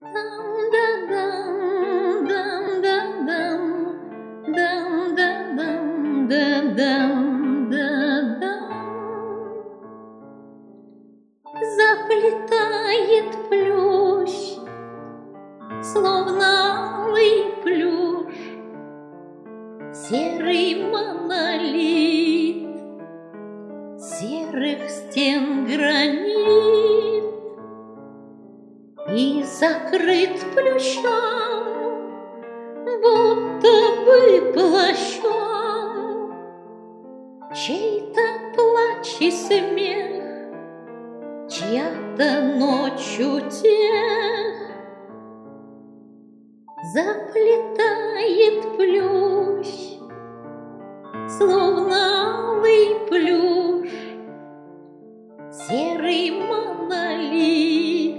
Заплетает плющ, словно алый плюш, серый монолит серых стен гранит, и закрыт плющом, будто бы плащом, чей-то плач и смех, чья-то ночь утех. Заплетает плющ, словно алый плюш, серый монолит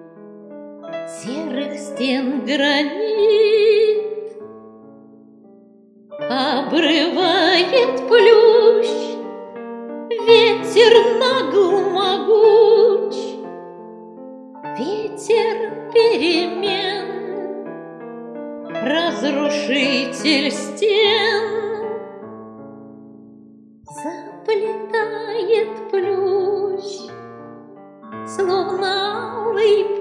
серых стен гранит, обрывает плющ ветер нагл могуч, ветер перемен, разрушитель стен. Заплетает плющ, словно алый